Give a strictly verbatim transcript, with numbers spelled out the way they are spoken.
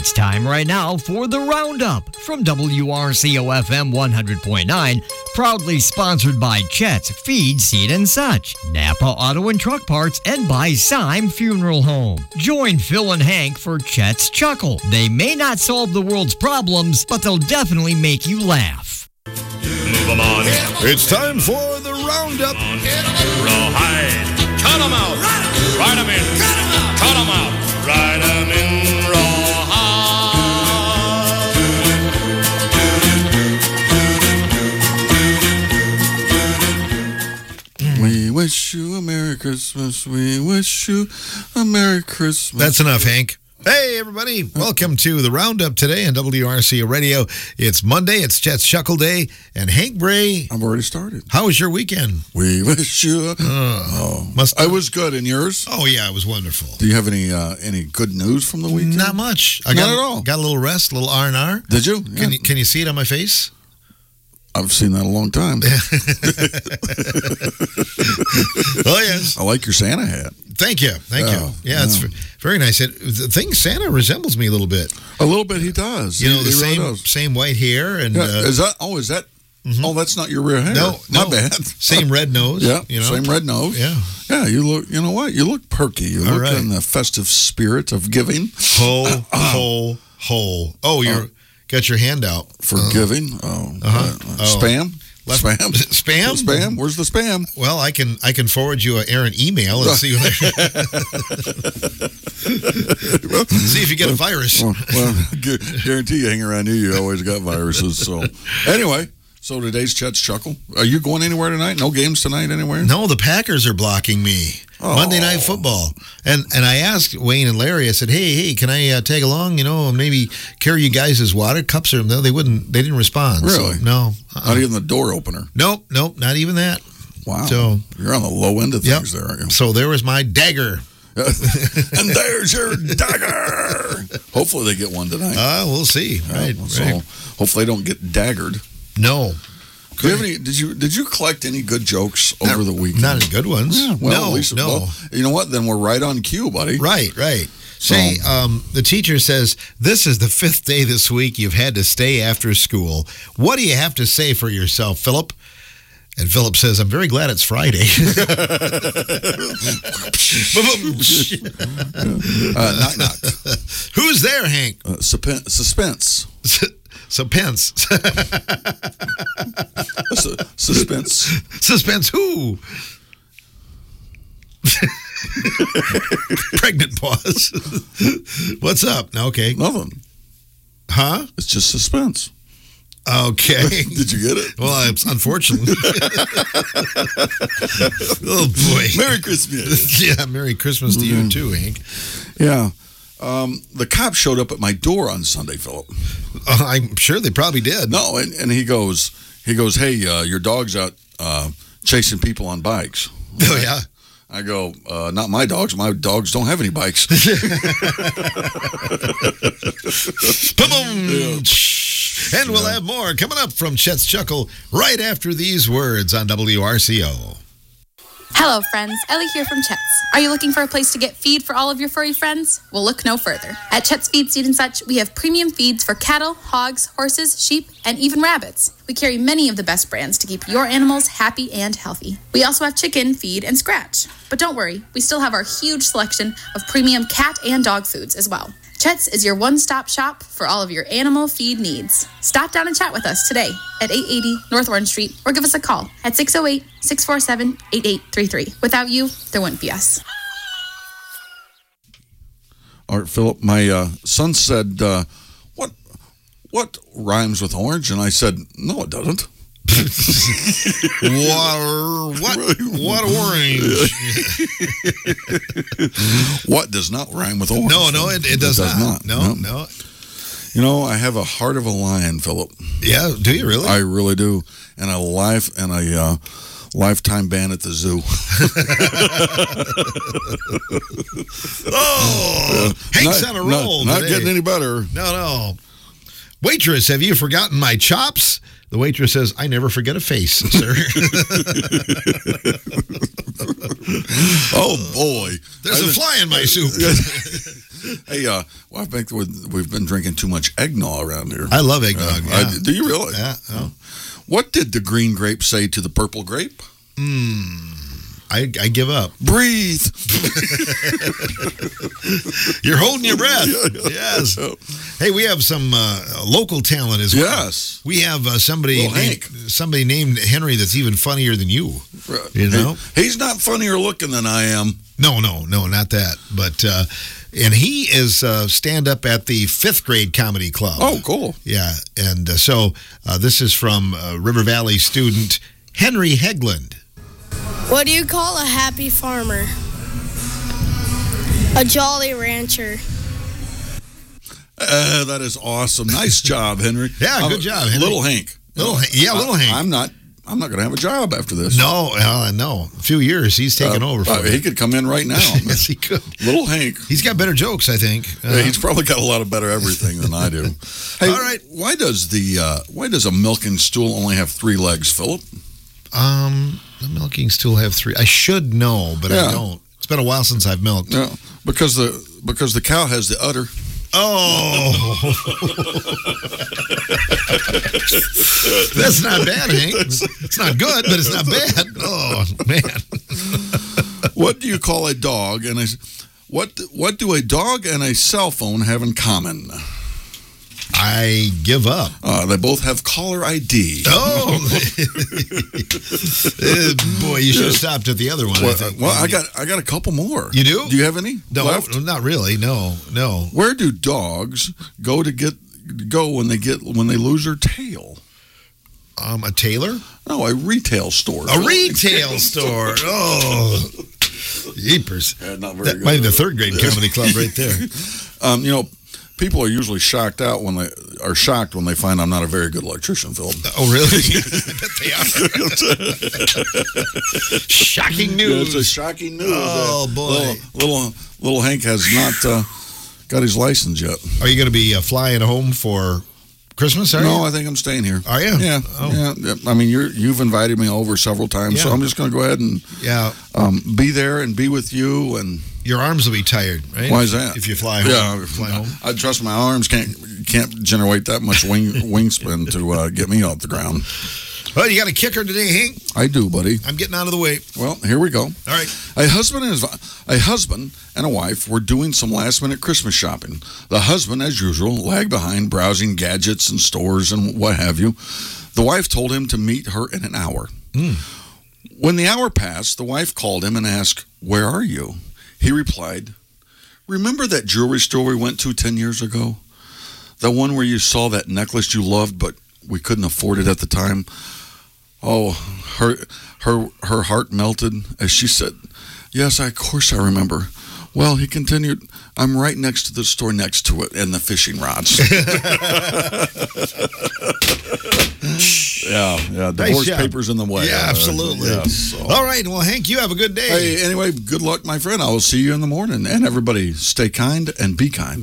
It's time right now for the Roundup from W R C O F M one hundred point nine, proudly sponsored by Chet's Feed, Seed and Such, Napa Auto and Truck Parts, and by Syme Funeral Home. Join Phil and Hank for Chet's Chuckle. They may not solve the world's problems, but they'll definitely make you laugh. Move 'em on. It's time for the Roundup. Rawhide. Cut 'em out. Ride 'em in. Cut 'em out. Cut 'em out. Ride 'em in rawhide. We wish you a Merry Christmas. We wish you a Merry Christmas. That's enough, Hank. Hey, everybody. Welcome to the Roundup today on W R C O Radio. It's Monday. It's Chet's Chuckle Day. And Hank Bray. I've already started. How was your weekend? We wish you a... Uh, oh, must I was good. And yours? Oh, yeah, it was wonderful. Do you have any uh, any good news from the weekend? Not much. I Not got, at all. Got a little rest, a little R and R. Did you? Yeah. Can you? Can you see it on my face? I've seen that a long time. Oh, yes. I like your Santa hat. Thank you. Thank Oh, you. Yeah, it's yeah. very nice. It, the thing, Santa resembles me a little bit. A little bit he does. You know, He- the he really same does. same white hair. and Yeah, uh, is that? Oh, is that? Oh, that's not your real hair. No, My no. bad. Same red nose. Yeah, you know? same red nose. Yeah. Yeah, you look, you know what? You look perky. You All look right. in the festive spirit of giving. Ho, ho, ho. Oh, you're got your hand out. For Uh, giving. Oh, Uh-huh. uh, Oh. Spam? Left- Spam? Spam? Spam? Where's the spam? Well, I can I can forward you an errant email and see what see if you get a virus. Well, well, gu- guarantee you hang around you, you always got viruses. So, anyway, so today's Chet's Chuckle. Are you going anywhere tonight? No games tonight anywhere? No, the Packers are blocking me. Oh. Monday Night Football. And and I asked Wayne and Larry, I said, hey, hey, can I uh, tag along, you know, and maybe carry you guys' water cups? Or no, they wouldn't, they didn't respond. Really? So, no. Uh-uh. Not even the door opener. Nope, nope, not even that. Wow. So- you're on the low end of Yep. things there, aren't you? So there was my dagger. And there's your dagger. Hopefully they get one tonight. Uh, we'll see. Right, Uh, so right. hopefully they don't get daggered. No. Do you have any, did you did you collect any good jokes over the weekend? Not any good ones. Yeah, well, no, at least, no. well, you know what? Then we're right on cue, buddy. Right, right. Say, um, the teacher says, this is the fifth day this week you've had to stay after school. What do you have to say for yourself, Philip? And Philip says, I'm very glad it's Friday. Uh, knock, knock. Who's there, Hank? Uh, suspen- suspense. So Pence. Su- suspense. Suspense who? Pregnant pause. What's up? Okay. Nothing. Huh? It's just suspense. Okay. Did you get it? Well, it's unfortunately. Oh, boy. Merry Christmas. Yeah, Merry Christmas to you, too, Hank. Yeah. Um, the cop showed up at my door on Sunday, Philip. Uh, I'm sure they probably did. No, and, and he goes, he goes, hey, uh, your dog's out uh, chasing people on bikes. Oh, yeah. I go, uh, not my dogs. My dogs don't have any bikes. Boom! And we'll have more coming up from Chet's Chuckle right after these words on W R C O. Hello, friends. Ellie here from Chet's. Are you looking for a place to get feed for all of your furry friends? Well, look no further. At Chet's Feed, Seed and Such, we have premium feeds for cattle, hogs, horses, sheep, and even rabbits. We carry many of the best brands to keep your animals happy and healthy. We also have chicken, feed, and scratch. But don't worry, we still have our huge selection of premium cat and dog foods as well. Chet's is your one-stop shop for all of your animal feed needs. Stop down and chat with us today at eight eighty North Orange Street or give us a call at six oh eight, six four seven, eight eight three three. Without you, there wouldn't be us. All right, Philip, my uh, son said, uh, what what rhymes with orange? And I said, no, it doesn't. Water, what? What orange? What does not rhyme with orange? No, no, it, it does, does not. not. No, No. no. You know, I have a heart of a lion, Philip. Yeah, do you really? I really do. And a life and a uh, lifetime ban at the zoo. Oh, Hank's not, on a roll Not, not today. getting any better. No, no. Waitress, have you forgotten my chops? The waitress says, I never forget a face, sir. Oh, boy. There's a fly in my soup. Hey, uh, well, I think we've been drinking too much eggnog around here. I love eggnog. Uh, yeah. I, do you really? Yeah. Oh. What did the green grape say to the purple grape? Hmm. I, I give up. Breathe. You're holding your breath. Yes. Hey, we have some uh, local talent as well. Yes. We have uh, somebody Little named, Hank. somebody named Henry that's even funnier than you. You know? He, he's not funnier looking than I am. No, no, no, not that. But uh, and he is uh, stand up at the fifth grade comedy club. Oh, cool. Yeah, and uh, so uh, this is from uh, River Valley student Henry Hegland. What do you call a happy farmer? A jolly rancher. Uh, that is awesome. Nice job, Henry. Yeah, good Uh, job, Henry. Little Hank. Little, Hank- yeah, little Hank. I, I'm not. I'm not going to have a job after this. No, uh, no. A few years, he's taken Uh, over for uh, me. he could come in right now. Yes, he could. Little Hank. He's got better jokes, I think. Uh, Yeah, he's probably got a lot of better everything than I do. Hey, All right. Why does the uh, why does a milking stool only have three legs, Philip? um, the milking stool have three. I should know, but Yeah. I don't. It's been a while since I've milked. No, because the because the cow has the udder. Oh, that's not bad, Hank. It's not good, but it's not bad. Oh man. What do you call a dog and a what what do a dog and a cell phone have in common? I give up. Uh, they both have caller I D. Oh, Uh, boy, you should have stopped at the other one. Well, I think. well, I got I got a couple more. You do? Do you have any no, left? not really. No, no. Where do dogs go to get go when they get when they lose their tail? Um, a tailor, No, a retail store. a retail store. Oh, jeepers! Yeah, not very That good. might be the third grade comedy club right there. Um, you know, people are usually shocked out when they are shocked when they find I'm not a very good electrician, Phil. Oh, really? I bet they are. Shocking news. It's a shocking news. Oh, Uh, boy. Little, little little Hank has not uh, got his license yet. Are you going to be uh, flying home for Christmas? Are No, you? I think I'm staying here. Are you? Yeah, Oh. yeah, yeah. I mean, you're you've invited me over several times, so Yeah. I'm just going to go ahead and Yeah. um, be there and be with you. And Your arms will be tired, right? why is that? If you fly home. Yeah, Fly home. I trust my arms can't can't generate that much wing wingspan to uh, get me off the ground. Well, you got a kicker today, Hank. I do, buddy. I'm getting out of the way. Well, here we go. All right. A husband and his, a husband and a wife were doing some last-minute Christmas shopping. The husband, as usual, lagged behind, browsing gadgets and stores and what have you. The wife told him to meet her in an hour. Mm. When the hour passed, the wife called him and asked, "Where are you?" He replied, "Remember that jewelry store we went to ten years ago? The one where you saw that necklace you loved, but we couldn't afford it at the time?" Oh, her her her heart melted as she said, "Yes, of course I remember." Well, he continued, "I'm right next to the store next to it and the fishing rods." yeah, yeah. Divorce job. papers in the way. Yeah, absolutely. Uh, yes, so. All right. Well, Hank, you have a good day. Hey, anyway, good luck, my friend. I will see you in the morning. And everybody, stay kind and be kind.